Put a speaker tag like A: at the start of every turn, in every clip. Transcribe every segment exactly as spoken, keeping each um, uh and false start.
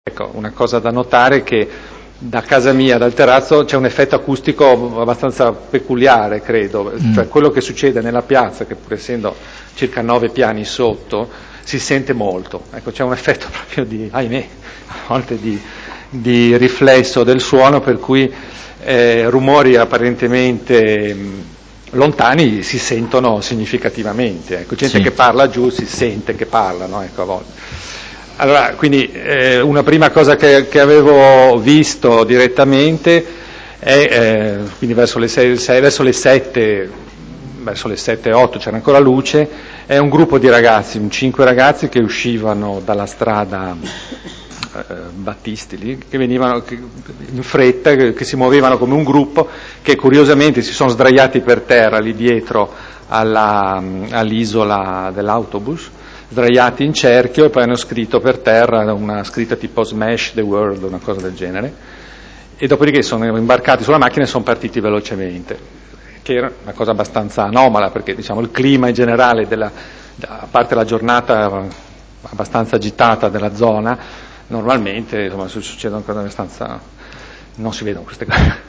A: Ecco, una cosa da notare è che da casa mia, dal terrazzo, c'è un effetto acustico abbastanza peculiare, credo,
B: Mm.
A: cioè quello che succede nella piazza, che pur essendo circa nove piani sotto, si sente molto, ecco, c'è un effetto proprio di, ahimè, a volte di, di riflesso del suono, per cui eh, rumori apparentemente mh, lontani si sentono significativamente, ecco, gente
B: Sì.
A: che parla giù si sente che parlano, ecco, a volte. Allora, quindi eh, una prima cosa che, che avevo visto direttamente è, eh, quindi verso le sei, verso le sette, verso le sette otto c'era ancora luce, è un gruppo di ragazzi, un cinque ragazzi che uscivano dalla strada eh, Battisti lì, che venivano che, in fretta, che, che si muovevano come un gruppo, che curiosamente si sono sdraiati per terra lì dietro alla, all'isola dell'autobus, sdraiati in cerchio, e poi hanno scritto per terra una scritta tipo Smash the World, una cosa del genere, e dopodiché sono imbarcati sulla macchina e sono partiti velocemente, che era una cosa abbastanza anomala, perché diciamo il clima in generale, della, a parte la giornata abbastanza agitata della zona, normalmente insomma, succedono cose abbastanza, non si vedono queste cose.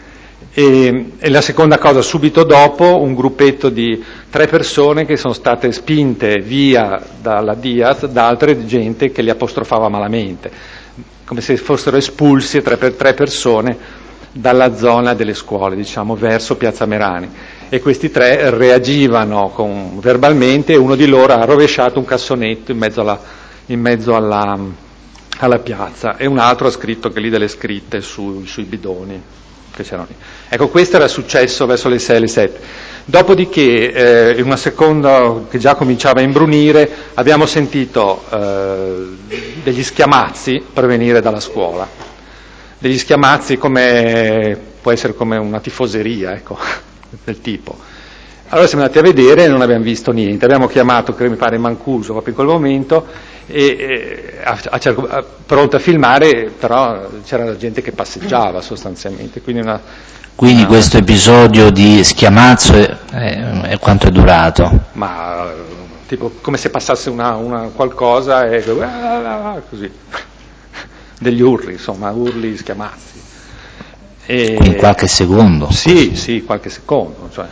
A: E, e la seconda cosa, subito dopo, un gruppetto di tre persone che sono state spinte via dalla Diaz da altre gente che li apostrofava malamente, come se fossero espulsi tre per tre persone dalla zona delle scuole, diciamo, verso Piazza Merani. E questi tre reagivano con, verbalmente, e uno di loro ha rovesciato un cassonetto in mezzo alla, in mezzo alla, alla piazza, e un altro ha scritto che lì delle scritte su, sui bidoni che c'erano lì. Ecco, questo era successo verso le sei, le sette. Dopodiché, eh, in una seconda che già cominciava a imbrunire, abbiamo sentito eh, degli schiamazzi provenire dalla scuola. Degli schiamazzi come, può essere come una tifoseria, ecco, del tipo. Allora siamo andati a vedere e non abbiamo visto niente. Abbiamo chiamato, credo mi pare, Mancuso proprio in quel momento, e, e a, a, a, pronto a filmare, però c'era gente che passeggiava sostanzialmente. Quindi, una,
B: quindi
A: una,
B: questo episodio di schiamazzo è, è, è quanto è durato?
A: Ma tipo come se passasse una, una qualcosa e così, degli urli, insomma, urli, schiamazzi. E,
B: in qualche secondo?
A: Sì, sì, qualche secondo, cioè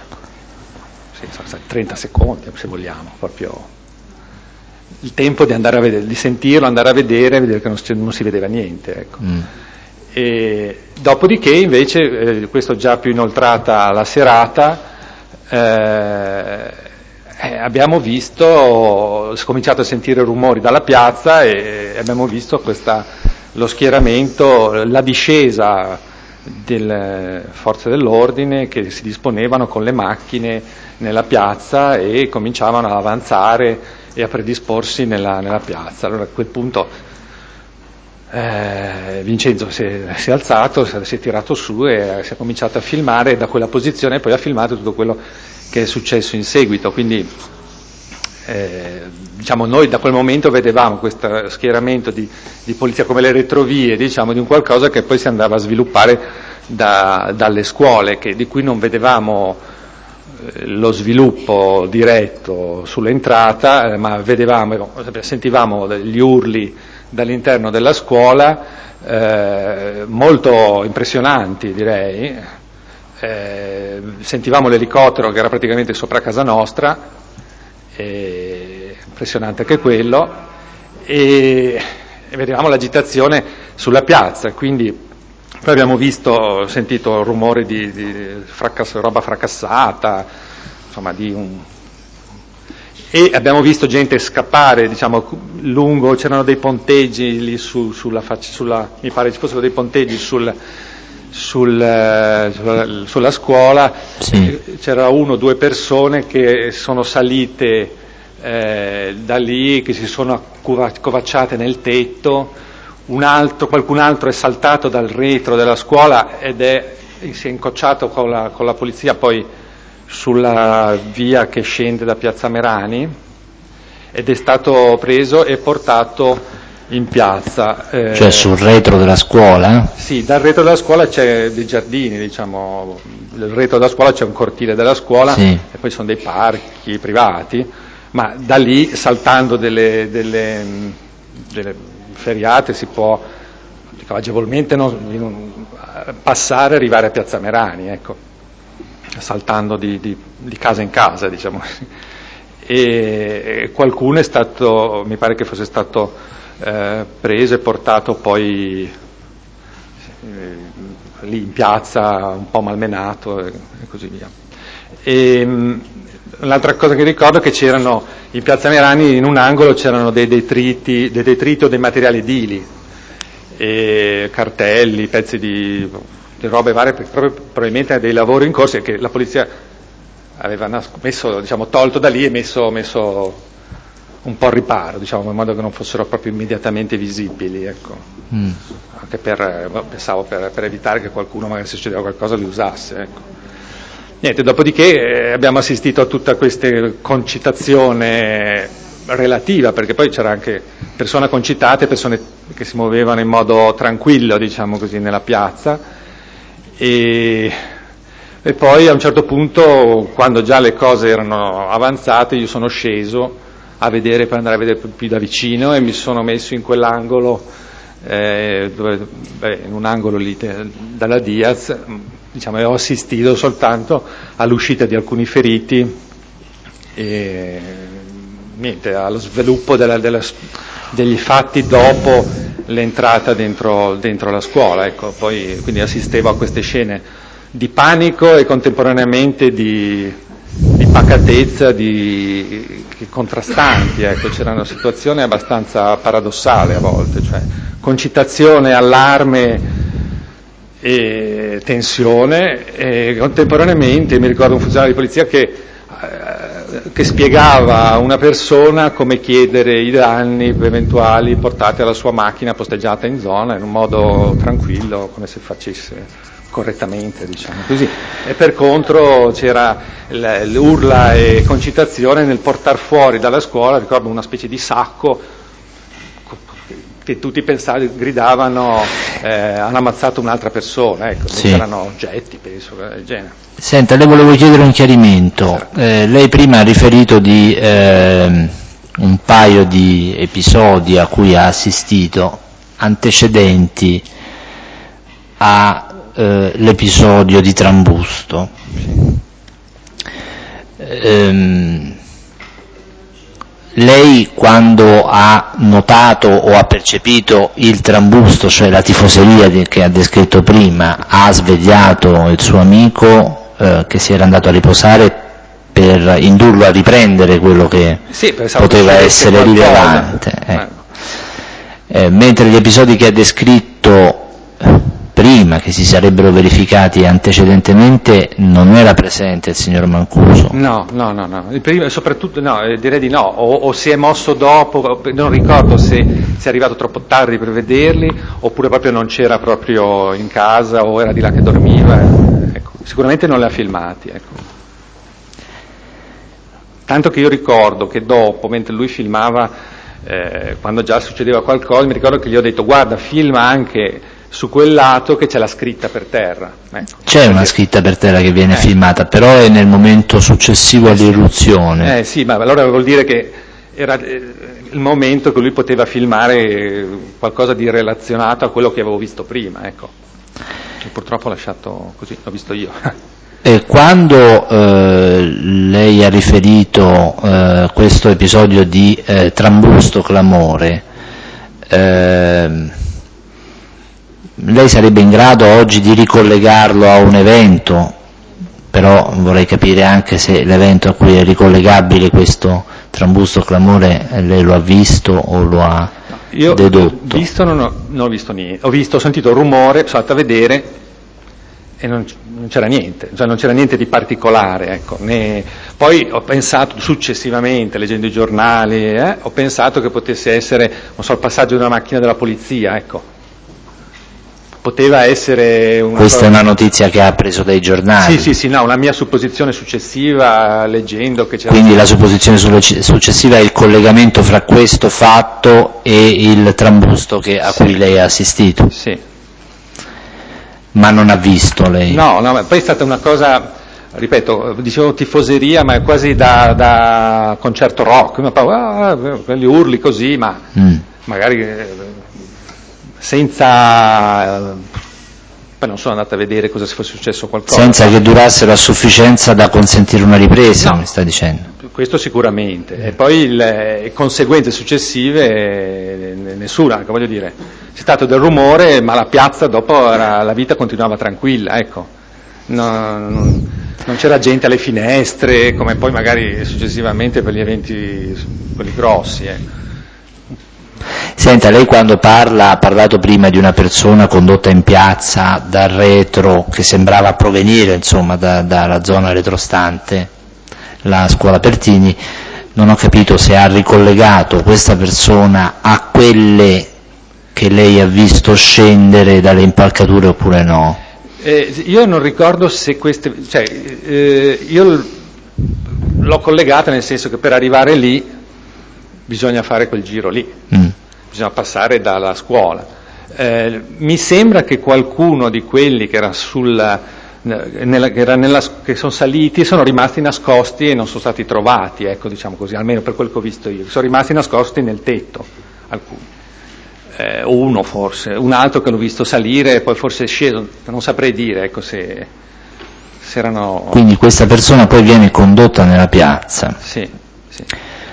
A: sì, trenta secondi se vogliamo, proprio il tempo di andare a vedere, di sentirlo, andare a vedere, vedere che non, non si vedeva niente, ecco.
B: Mm.
A: E dopodiché invece, eh, questo già più inoltrata la serata, eh, eh, abbiamo visto, si è cominciato a sentire rumori dalla piazza e abbiamo visto questa, lo schieramento, la discesa delle forze dell'ordine che si disponevano con le macchine nella piazza e cominciavano ad avanzare e a predisporsi nella, nella piazza. Allora a quel punto eh, Vincenzo si è, si è alzato, si è tirato su e si è cominciato a filmare da quella posizione, e poi ha filmato tutto quello che è successo in seguito. Quindi eh, diciamo, noi da quel momento vedevamo questo schieramento di, di polizia come le retrovie, diciamo, di un qualcosa che poi si andava a sviluppare da, dalle scuole, che, di cui non vedevamo eh, lo sviluppo diretto sull'entrata, eh, ma vedevamo, sentivamo gli urli dall'interno della scuola, eh, molto impressionanti, direi. Eh, sentivamo l'elicottero che era praticamente sopra casa nostra, eh, impressionante anche quello, e, e vedevamo l'agitazione sulla piazza. Quindi poi abbiamo visto, sentito rumori di, di fracass- roba fracassata, insomma, di un e abbiamo visto gente scappare, diciamo, lungo, c'erano dei ponteggi lì su, sulla faccia, sulla, mi pare ci fossero dei ponteggi sul, sul, eh, sulla, sulla scuola,
B: Sì.
A: C'era uno o due persone che sono salite eh, da lì, che si sono accovacciate nel tetto, un altro, qualcun altro è saltato dal retro della scuola ed è, si è incocciato con la, con la polizia poi sulla via che scende da Piazza Merani, ed è stato preso e portato in piazza.
B: Eh, cioè sul retro della scuola?
A: Sì, dal retro della scuola c'è dei giardini, diciamo, nel retro della scuola c'è un cortile della scuola,
B: sì.
A: E poi sono dei parchi privati, ma da lì, saltando delle, delle, delle feriate si può dico, agevolmente non, non, passare e arrivare a Piazza Merani, ecco, saltando di, di, di casa in casa, diciamo. E qualcuno è stato, mi pare che fosse stato eh, preso e portato poi eh, lì in piazza un po' malmenato e, e così via. E, mh, l'altra cosa che ricordo è che c'erano in Piazza Merani in un angolo c'erano dei detriti, dei detriti o dei materiali edili, e cartelli, pezzi di, di robe varie, proprio, probabilmente dei lavori in corso che la polizia aveva messo, diciamo, tolto da lì e messo, messo un po' al riparo, diciamo, in modo che non fossero proprio immediatamente visibili, ecco. Mm. Anche per, pensavo, per, per evitare che qualcuno, magari se succedeva qualcosa, li usasse, ecco. Niente, dopodiché eh, abbiamo assistito a tutta questa concitazione relativa, perché poi c'era anche persone concitate, persone che si muovevano in modo tranquillo, diciamo così, nella piazza, e E poi a un certo punto, quando già le cose erano avanzate, io sono sceso a vedere, per andare a vedere più da vicino, e mi sono messo in quell'angolo, eh, dove, beh, in un angolo lì te, dalla Diaz, diciamo, e ho assistito soltanto all'uscita di alcuni feriti e niente, allo sviluppo della, della, degli fatti dopo l'entrata dentro, dentro la scuola, ecco. Poi quindi assistevo a queste scene di panico e contemporaneamente di, di pacatezza, di, di contrastanti, ecco. C'era una situazione abbastanza paradossale a volte, cioè concitazione, allarme e tensione, e contemporaneamente mi ricordo un funzionario di polizia che, eh, che spiegava a una persona come chiedere i danni eventuali portati alla sua macchina posteggiata in zona in un modo tranquillo, come se facesse correttamente, diciamo così. E per contro c'era l'urla e concitazione nel portare fuori dalla scuola, ricordo una specie di sacco che tutti pensavano, gridavano eh, hanno ammazzato un'altra persona, ecco, sì. C'erano oggetti, penso, del genere.
B: Senta, le volevo chiedere un chiarimento. Eh, lei prima ha riferito di eh, un paio di episodi a cui ha assistito, antecedenti a Eh, l'episodio di Trambusto. Ehm, lei quando ha notato o ha percepito il trambusto, cioè la tifoseria di, che ha descritto prima, ha svegliato il suo amico eh, che si era andato a riposare per indurlo a riprendere quello che
A: sì,
B: poteva
A: che
B: essere rilevante. Eh. Eh, mentre gli episodi che ha descritto prima, che si sarebbero verificati antecedentemente, non era presente il signor Mancuso?
A: No, no, no, no. Il primo, soprattutto no, direi di no, o, o si è mosso dopo, non ricordo se, se è arrivato troppo tardi per vederli, oppure proprio non c'era proprio in casa, o era di là che dormiva, ecco. Sicuramente non li ha filmati, ecco. Tanto che io ricordo che dopo, mentre lui filmava, eh, quando già succedeva qualcosa, mi ricordo che gli ho detto guarda, filma anche su quel lato che c'è la scritta per terra. Ecco,
B: c'è una scritta per terra che viene eh. filmata, però è nel momento successivo eh all'irruzione.
A: Eh sì, ma allora vuol dire che era il momento che lui poteva filmare qualcosa di relazionato a quello che avevo visto prima, ecco. E purtroppo ho lasciato così, l'ho visto io.
B: E quando eh, lei ha riferito eh, questo episodio di eh, Trambusto Clamore, eh, lei sarebbe in grado oggi di ricollegarlo a un evento, però vorrei capire anche se l'evento a cui è ricollegabile questo Trambusto Clamore lei lo ha visto o lo ha
A: Io
B: dedotto?
A: Io visto non ho, non ho visto niente, ho visto, ho sentito il rumore, sono andato a vedere e non, non c'era niente, cioè non c'era niente di particolare, ecco. Ne, poi ho pensato successivamente, leggendo i giornali, eh, ho pensato che potesse essere, non so, il passaggio di una macchina della polizia, ecco. Poteva essere una
B: Questa
A: cosa...
B: è una notizia che ha preso dai giornali?
A: Sì, sì, sì, no, una mia supposizione successiva, leggendo che c'era...
B: Quindi la supposizione successiva è il collegamento fra questo fatto e il trambusto che, a sì. cui lei ha assistito?
A: Sì.
B: Ma non ha visto lei?
A: No, no, poi è stata una cosa, ripeto, dicevo tifoseria, ma è quasi da, da concerto rock, ah, quelli urli così, ma mm. magari... senza... Poi non sono andato a vedere cosa fosse successo qualcosa.
B: Senza che durassero a sufficienza da consentire una ripresa,
A: no,
B: mi sta dicendo.
A: Questo sicuramente. E poi le conseguenze successive, nessuna, voglio dire. C'è stato del rumore, ma la piazza dopo era, la vita continuava tranquilla, ecco. No, non, non c'era gente alle finestre, come poi magari successivamente per gli eventi, quelli grossi, ecco.
B: Senta, lei quando parla, ha parlato prima di una persona condotta in piazza dal retro, che sembrava provenire, insomma, da, dalla zona retrostante, la scuola Pertini, non ho capito se ha ricollegato questa persona a quelle che lei ha visto scendere dalle impalcature oppure no.
A: Eh, io non ricordo se queste, cioè, eh, io l'ho collegata nel senso che per arrivare lì bisogna fare quel giro lì. Mm. Bisogna passare dalla scuola. Eh, mi sembra che qualcuno di quelli che era sulla, nella, che, era nella, che sono saliti sono rimasti nascosti e non sono stati trovati, ecco, diciamo così, almeno per quel che ho visto io. Sono rimasti nascosti nel tetto, alcuni. Eh, uno forse, un altro che l'ho visto salire e poi forse è sceso, non saprei dire, ecco, se, se erano...
B: Quindi questa persona poi viene condotta nella piazza.
A: Sì, sì.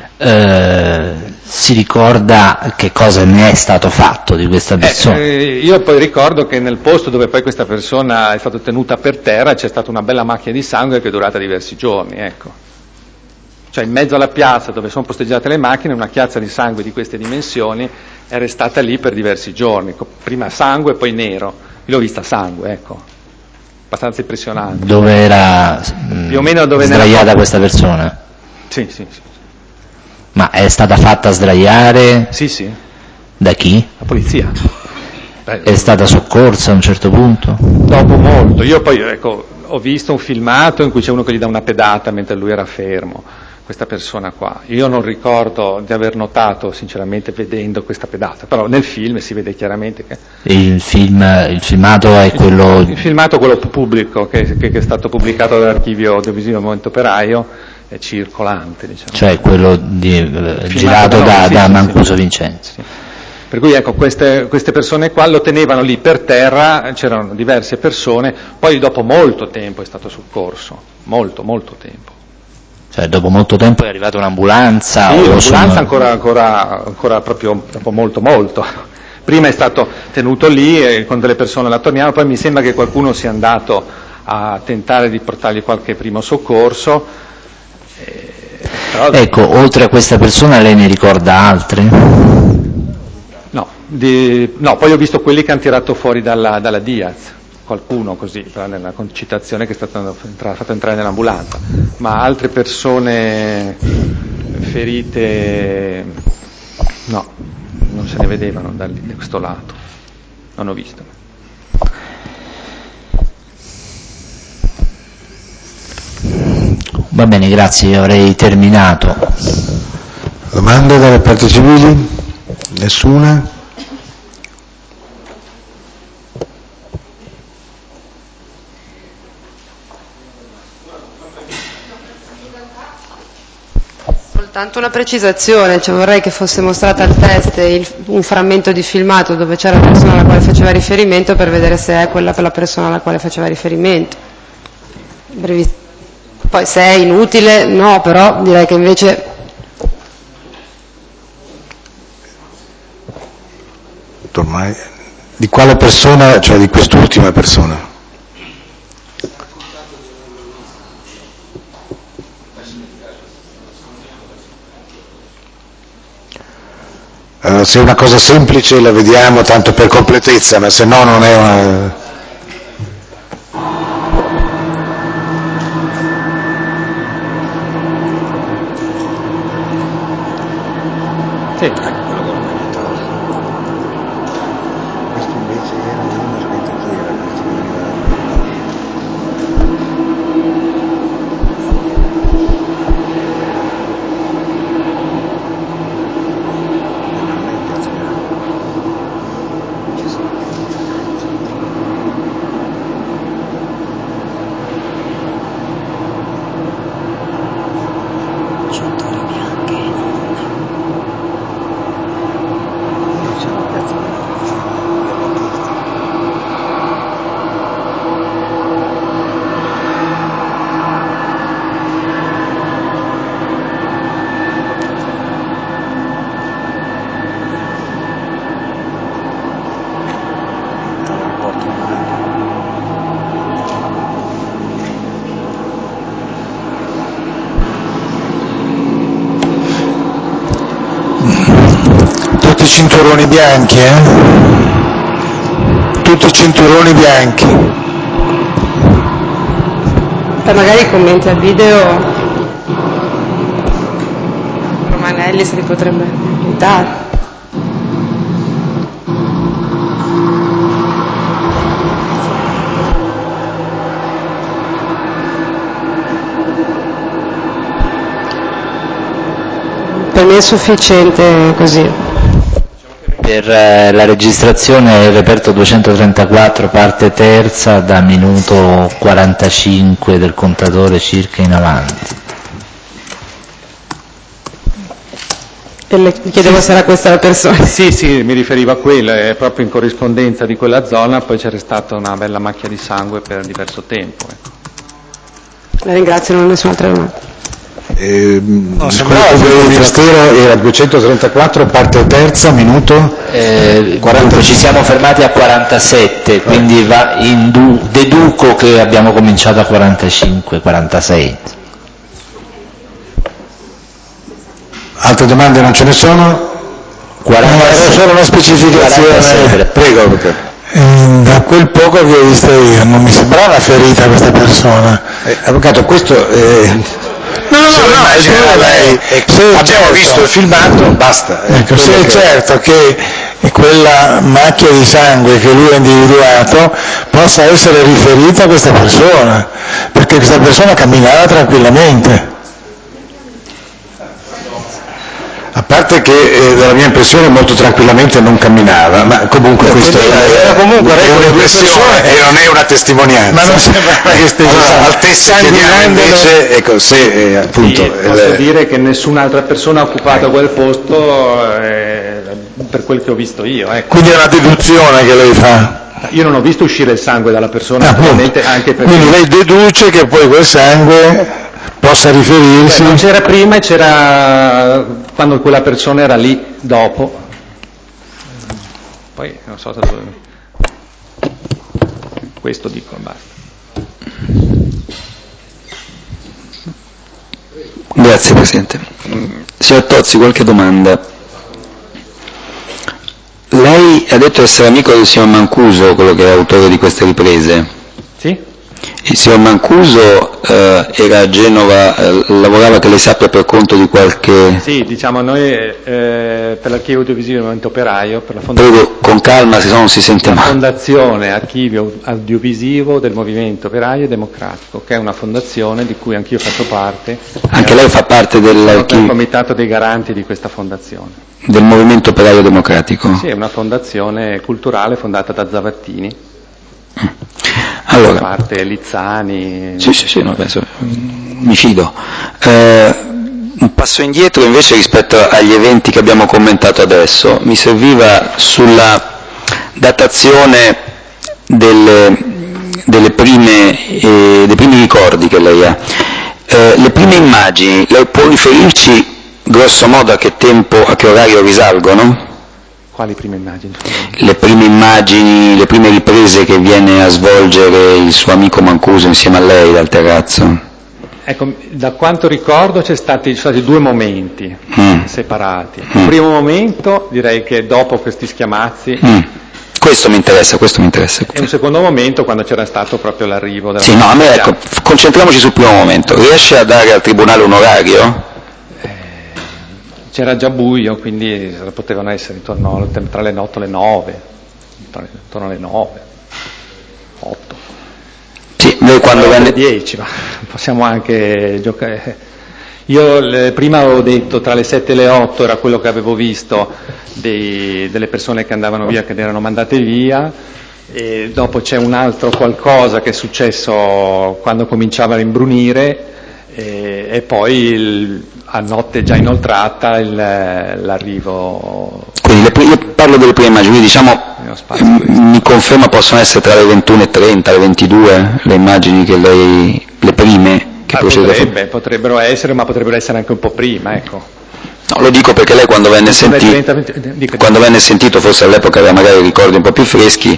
B: Eh, si ricorda che cosa ne è stato fatto di questa persona?
A: Eh, io poi ricordo che nel posto dove poi questa persona è stata tenuta per terra c'è stata una bella macchia di sangue che è durata diversi giorni, ecco. Cioè in mezzo alla piazza dove sono posteggiate le macchine una chiazza di sangue di queste dimensioni è restata lì per diversi giorni, prima sangue e poi nero. Io l'ho vista sangue, ecco. Abbastanza impressionante.
B: Dove era
A: più o meno dove
B: sdraiata
A: nella...
B: questa persona?
A: Sì, sì, sì.
B: Ma è stata fatta sdraiare?
A: Sì, sì.
B: Da chi?
A: La polizia.
B: Beh, è stata soccorsa a un certo punto?
A: Dopo molto. Io poi, ecco, ho visto un filmato in cui c'è uno che gli dà una pedata mentre lui era fermo, questa persona qua. Io non ricordo di aver notato, sinceramente, vedendo questa pedata, però nel film si vede chiaramente che...
B: Il, film, il filmato è quello...
A: Il, il filmato è quello pubblico, che, che, che è stato pubblicato dall'archivio audiovisivo del Movimento Operaio, è circolante, diciamo.
B: Cioè quello di, eh, girato da, da, sì, da sì, Mancuso sì. Vincenzi. Sì.
A: Per cui ecco, queste, queste persone qua lo tenevano lì per terra, c'erano diverse persone, poi dopo molto tempo è stato soccorso, molto, molto tempo.
B: Cioè dopo molto tempo è arrivata un'ambulanza?
A: Sì,
B: o
A: l'ambulanza
B: sono...
A: ancora, ancora, ancora proprio dopo molto, molto. Prima è stato tenuto lì e con delle persone la torniamo, poi mi sembra che qualcuno sia andato a tentare di portargli qualche primo soccorso. Eh, però...
B: Ecco, oltre a questa persona lei ne ricorda altre?
A: No, di, no, poi ho visto quelli che hanno tirato fuori dalla, dalla Diaz, qualcuno così, nella concitazione che è stato fatto entrare nell'ambulanza, ma altre persone ferite no, non se ne vedevano da, lì, da questo lato, non ho visto.
B: Va bene, grazie, io avrei terminato.
C: Domande dalle parti civili? Nessuna?
D: Soltanto una precisazione, cioè vorrei che fosse mostrata al test il, un frammento di filmato dove c'era la persona alla quale faceva riferimento per vedere se è quella per la persona alla quale faceva riferimento. Brevi. Poi se è inutile, no, però direi che invece...
C: Ormai, di quale persona, cioè di quest'ultima persona? Allora, se è una cosa semplice la vediamo tanto per completezza, ma se no non è una...
A: Sì.
C: cinturoni bianchi, eh? Tutti cinturoni bianchi.
D: Poi magari i commenti al video Romanelli se li potrebbe aiutare. Per me è sufficiente così.
B: Per eh, la registrazione il reperto duecentotrentaquattro, parte terza, da minuto quarantacinque del contatore circa in avanti.
D: E le chiedevo sì, se era questa la persona.
A: Sì, sì, mi riferivo a quello, è proprio in corrispondenza di quella zona, poi c'era stata una bella macchia di sangue per diverso tempo. Ecco.
D: La ringrazio, non ho nessun'altra domanda.
C: Eh, no, sembrava che il Ministero era duecentotrentaquattro, parte terza, minuto
B: eh, quaranta. Ci siamo fermati a quarantasette, quindi va in du- deduco che abbiamo cominciato a quarantacinque quarantasei.
C: Altre domande non ce ne sono? quarantasei. No, era solo una specificazione. quarantasei. Prego.
E: Eh, da quel poco che ho visto io non mi sembrava ferita questa persona.
C: Eh, avvocato, questo eh...
E: No, no, no, no, lei,
C: se abbiamo
E: certo,
C: visto il filmato, basta.
E: Ecco, se è che... certo che quella macchia di sangue che lui ha individuato possa essere riferita a questa persona, perché questa persona camminava tranquillamente.
C: A parte che eh, dalla mia impressione molto tranquillamente non camminava, ma comunque eh, questo
E: era comunque
C: è un'impressione e non è una testimonianza.
E: Ma non sembrava che stesse
C: allora, altezza chiediamo invece, ecco, se eh, appunto...
A: Sì, posso eh, dire che nessun'altra persona ha occupato quel posto eh, per quel che ho visto io. Ecco.
E: Quindi è una deduzione che lei fa?
A: Io non ho visto uscire il sangue dalla persona,
E: ah,
A: naturalmente, anche perché...
E: Quindi lei deduce che poi quel sangue possa riferirsi...
A: Beh, non c'era prima e c'era quando quella persona era lì dopo. Poi non so se... Questo dico, basta.
F: Grazie Presidente. Signor Tozzi, qualche domanda? Lei ha detto essere amico del signor Mancuso, quello che è autore di queste riprese.
A: Sì?
F: Il signor Mancuso eh, era a Genova, eh, lavorava, che lei sappia, per conto di qualche...
A: Sì, diciamo noi eh, per l'Archivio Audiovisivo del Movimento Operaio, per la fondazione...
F: Prego, con calma, se no non si sente male.
A: La Fondazione Archivio Audiovisivo del Movimento Operaio Democratico, che è una fondazione di cui anch'io faccio parte.
F: Anche lei fa parte dell'archivio...
A: del comitato dei garanti di questa fondazione.
F: Del Movimento Operaio Democratico?
A: Sì, è una fondazione culturale fondata da Zavattini.
F: Allora,
A: a parte Lizzani.
F: Sì, sì, sì, no, penso, mi fido. Eh, un passo indietro invece rispetto agli eventi che abbiamo commentato adesso, mi serviva sulla datazione delle, delle prime, eh, dei primi ricordi che lei ha. Eh, le prime immagini, lei può riferirci grosso modo a che tempo, a che orario risalgono?
A: Quali prime immagini?
F: Le prime immagini, le prime riprese che viene a svolgere il suo amico Mancuso insieme a lei dal terrazzo?
A: Ecco, da quanto ricordo c'è stati, ci sono stati due momenti mm. separati.
F: Mm.
A: Il primo momento, direi che dopo questi schiamazzi...
F: Mm. Questo mi interessa, questo mi interessa.
A: E un secondo momento quando c'era stato proprio l'arrivo della...
F: Sì, no, a me, ecco, concentriamoci sul primo momento. Riesce a dare al Tribunale un orario?
A: C'era già buio, quindi potevano essere intorno tra le otto e le nove, intorno alle nove, otto.
F: Sì, noi quando venne...
A: dieci, ma possiamo anche giocare. Io le, prima avevo detto tra le sette e le otto era quello che avevo visto dei, delle persone che andavano via, che erano mandate via, e dopo c'è un altro qualcosa che è successo quando cominciava a imbrunire, e, e poi il, a notte già inoltrata il, l'arrivo.
F: Quindi le, io parlo delle prime immagini, diciamo, mi conferma possono essere tra le ventuno e trenta, le ventidue le immagini che lei, le prime che
A: ah,
F: procede
A: potrebbe, potrebbero essere, ma potrebbero essere anche un po' prima, ecco.
F: No, lo dico perché lei quando venne, senti...
A: trenta, venti... Dico,
F: quando venne sentito, forse all'epoca aveva magari ricordi un po' più freschi,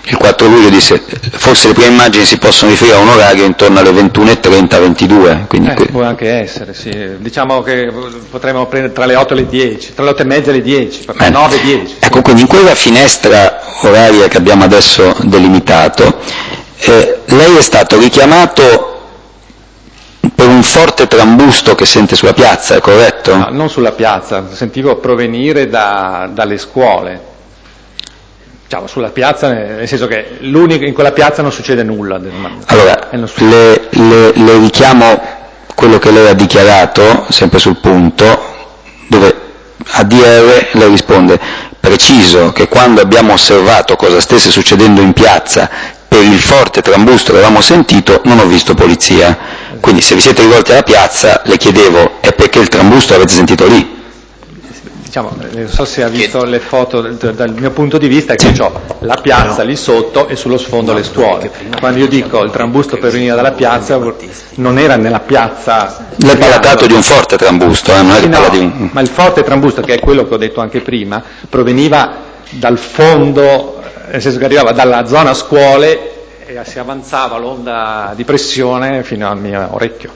F: il quattro luglio disse forse le prime immagini si possono riferire a un orario intorno alle ventuno e trenta ventidue, quindi
A: eh, può anche essere, sì. Diciamo che potremmo prendere tra le otto e le dieci, tra le otto e mezza e le dieci, tra nove e dieci.
F: Ecco, sì. Quindi in quella finestra oraria che abbiamo adesso delimitato, eh, lei è stato richiamato per un forte trambusto che sente sulla piazza, è corretto?
A: No, non sulla piazza, sentivo provenire da, dalle scuole. Diciamo, sulla piazza, nel senso che l'unico, in quella piazza non succede nulla.
F: Allora, le, le, le richiamo quello che lei ha dichiarato, sempre sul punto, dove a D R lei risponde: preciso che quando abbiamo osservato cosa stesse succedendo in piazza per il forte trambusto che avevamo sentito non ho visto polizia. Quindi se vi siete rivolti alla piazza le chiedevo, è perché il trambusto l'avete sentito lì?
A: Diciamo, non so se ha visto le foto, dal mio punto di vista è che ho la piazza lì sotto e sullo sfondo le scuole. Quando io dico il trambusto per venire dalla piazza, non era nella piazza.
F: Lei parla dato di un forte trambusto, eh? Non è
A: sì,
F: che
A: no,
F: parla di un...
A: ma il forte trambusto, che è quello che ho detto anche prima, proveniva dal fondo, nel senso che arrivava dalla zona scuole e si avanzava l'onda di pressione fino al mio orecchio.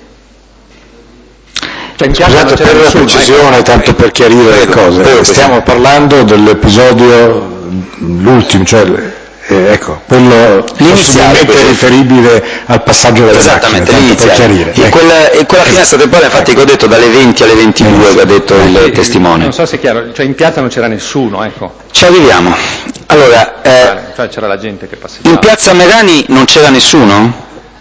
C: Cioè, scusate per la precisione, tanto per chiarire le cose, stiamo parlando dell'episodio, l'ultimo, cioè eh, ecco, quello possibilmente riferibile al passaggio delle
F: esattamente,
C: macchine, tanto per chiarire.
F: In
C: ecco.
F: quella, in quella finestra temporale, infatti, ecco. Che ho detto dalle venti alle ventidue, che ha detto il
A: eh,
F: testimone.
A: Non so se è chiaro, cioè in piazza non c'era nessuno, ecco.
F: Ci arriviamo. Allora, eh,
A: cioè c'era la gente che passeggiava.
F: In piazza Merani non c'era nessuno?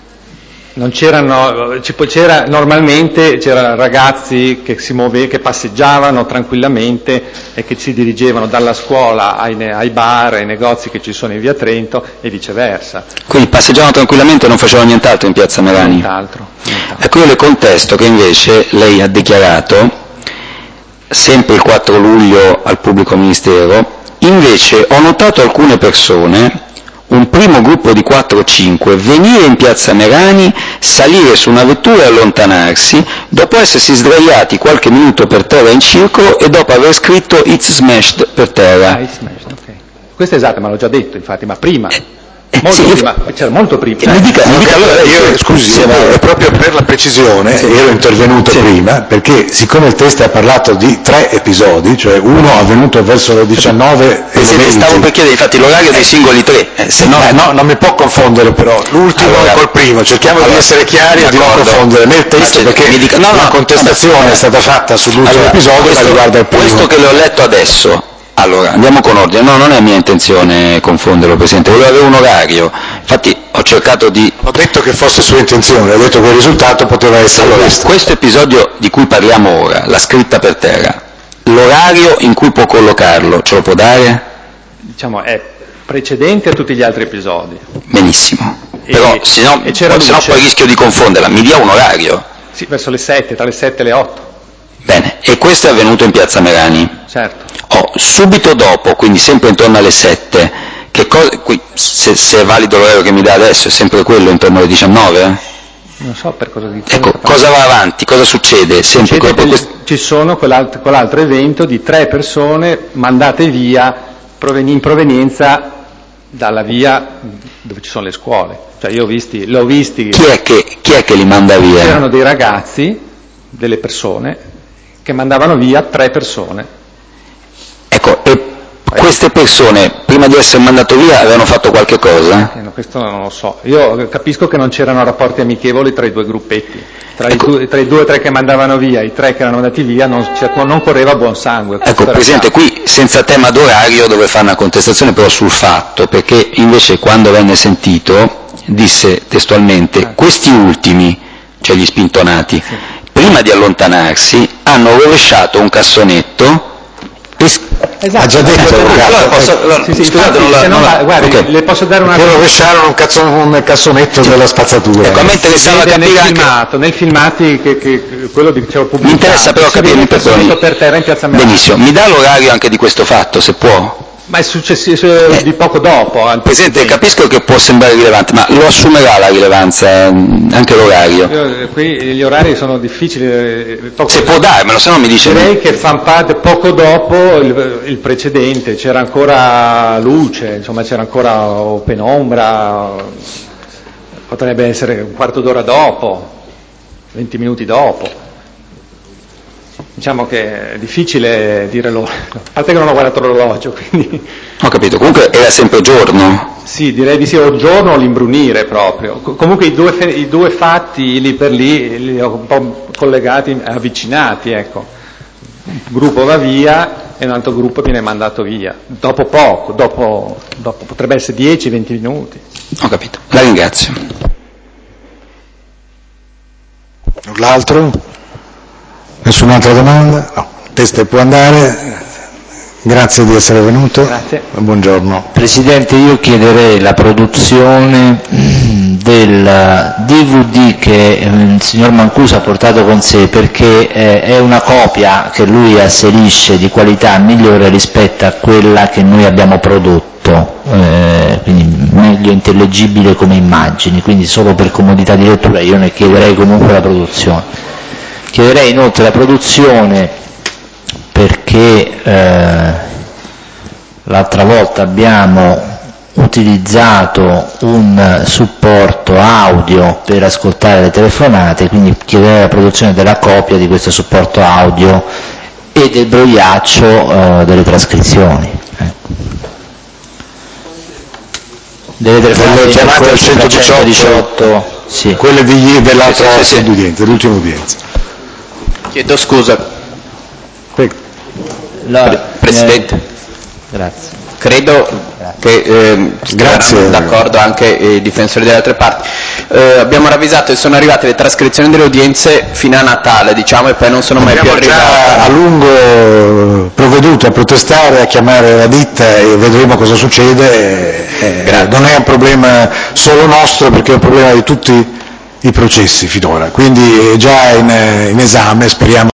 A: Non c'erano, c'era, normalmente c'erano ragazzi che si muovevano, che passeggiavano tranquillamente e che si dirigevano dalla scuola ai, ai bar, ai negozi che ci sono in via Trento e viceversa.
F: Quindi passeggiavano tranquillamente e non facevano nient'altro in piazza Merani?
A: Nient'altro. nient'altro.
F: Ecco, io le contesto che invece lei ha dichiarato, sempre il quattro luglio al pubblico ministero, invece ho notato alcune persone, un primo gruppo di quattro o cinque, venire in piazza Merani, salire su una vettura e allontanarsi, dopo essersi sdraiati qualche minuto per terra in circolo e dopo aver scritto "It's smashed" per terra.
A: Ah, it's smashed, ok. Questo è esatto, ma l'ho già detto, infatti, ma prima.
F: Eh,
A: molto
F: sì,
A: prima, c'era molto prima.
F: Mi dica, mi dica, allora
C: io, scusi, sì, ma proprio per la precisione, sì. ero intervenuto sì. prima, perché siccome il testo ha parlato di tre episodi, cioè uno avvenuto verso le diciannove e
F: sì, stavo per chiedere, infatti, l'orario dei singoli tre.
C: Eh, se no, no, non mi può confondere però l'ultimo allora, col primo, cerchiamo allora, di essere chiari e di non confondere nel testo, perché mi dica, no, no, la contestazione allora, è stata fatta sull'ultimo allora, episodio questo, ma riguarda il primo.
F: Questo che le ho letto adesso, allora, andiamo con ordine. No, non è mia intenzione confonderlo, Presidente. Volevo avere un orario. Infatti ho cercato di...
C: Ho detto che fosse sua intenzione, ho detto che il risultato poteva essere
F: allora,
C: questo.
F: Questo episodio di cui parliamo ora, la scritta per terra, l'orario in cui può collocarlo, ce lo può dare?
A: Diciamo, è precedente a tutti gli altri episodi.
F: Benissimo.
A: E,
F: Però, se no, se no poi rischio di confonderla. Mi dia un orario.
A: Sì, verso le sette, tra le sette e le otto.
F: Bene, e questo è avvenuto in piazza Merani?
A: Certo.
F: Oh, subito dopo, quindi sempre intorno alle sette, che co- qui, se, se è valido l'orario che mi dà adesso, è sempre quello intorno alle diciannove?
A: Non so per cosa dico.
F: Ecco, cosa va avanti, cosa succede? Sempre
A: succede
F: quello,
A: quest- ci sono quell'alt- quell'altro evento di tre persone mandate via proven- in provenienza dalla via dove ci sono le scuole. Cioè io ho visti, l'ho visti.
F: Chi è che, chi è che li manda via?
A: C'erano dei ragazzi, delle persone, che mandavano via tre persone.
F: Ecco, e queste persone, prima di essere mandato via, avevano fatto qualche cosa?
A: Eh, no, questo non lo so. Io capisco che non c'erano rapporti amichevoli tra i due gruppetti. Tra, ecco. i, due, tra i due o tre che mandavano via, i tre che erano andati via, non, non correva buon sangue.
F: Ecco, Presidente, qui senza tema d'orario dove fa una contestazione però sul fatto, perché invece quando venne sentito disse testualmente ah. questi ultimi, cioè gli spintonati, sì. prima di allontanarsi hanno rovesciato un cassonetto.
C: Esatto, ha già detto
F: allora posso, allora,
A: sì, sì,
F: scusate,
A: infatti,
F: non la,
A: se non
F: non
A: la,
F: la,
A: guardi,
F: okay.
A: le posso dare una
C: che rovesciarono un, cazzo, un cassonetto sì. della spazzatura.
F: Ecco, a me interessava capire
A: nel
F: anche
A: filmato, nel filmati che, che quello di dicevo pubblicato.
F: Mi interessa però capire il
A: cassonetto per terra in piazza Merani.
F: Benissimo, mi dà l'orario anche di questo fatto, se può?
A: Ma è successo eh, di poco dopo.
F: Presidente, capisco che può sembrare rilevante, ma lo assumerà la rilevanza anche l'orario?
A: Io, qui gli orari sono difficili. Poco
F: Se può darmelo, se no mi dice...
A: Direi che fan parte poco dopo il, il precedente, c'era ancora luce, insomma c'era ancora penombra, potrebbe essere un quarto d'ora dopo, venti minuti dopo. Diciamo che è difficile dire l'ora, a parte che non ho guardato l'orologio, quindi...
F: Ho capito, comunque era sempre giorno?
A: Sì, direi di sì, o giorno o l'imbrunire proprio. Comunque i due, i due fatti lì per lì li ho un po' collegati, avvicinati, ecco. Un gruppo va via e un altro gruppo viene mandato via, dopo poco, dopo, dopo potrebbe essere dieci venti minuti.
F: Ho capito, la ringrazio.
E: L'altro? Nessun'altra domanda? No. Teste può andare. Grazie di essere venuto.
A: Grazie.
E: Buongiorno.
B: Presidente, io chiederei la produzione del D V D che il signor Mancuso ha portato con sé, perché eh, è una copia che lui asserisce di qualità migliore rispetto a quella che noi abbiamo prodotto, eh, quindi meglio intellegibile come immagini, quindi solo per comodità di lettura io ne chiederei comunque la produzione. Chiederei inoltre la produzione perché eh, l'altra volta abbiamo utilizzato un supporto audio per ascoltare le telefonate, quindi chiederei la produzione della copia di questo supporto audio e del brogliaccio eh, delle trascrizioni. Ecco. Delle telefonate
E: chiamate al centodiciotto,
B: sì.
E: Quelle di, dell'altra sì, sì, sì. udienza, dell'ultima udienza.
G: Chiedo scusa.
E: Prego.
B: La,
G: Presidente.
B: Eh, grazie.
G: Credo che eh,
E: Grazie.
G: d'accordo anche i difensori delle altre parti. Eh, abbiamo ravvisato che sono arrivate le trascrizioni delle udienze fino a Natale, diciamo, e poi non sono mai
E: abbiamo
G: più arrivate.
E: Già a lungo provveduto a protestare, a chiamare la ditta e vedremo cosa succede. Eh, non è un problema solo nostro, perché è un problema di tutti i processi finora, quindi è già in, in esame, speriamo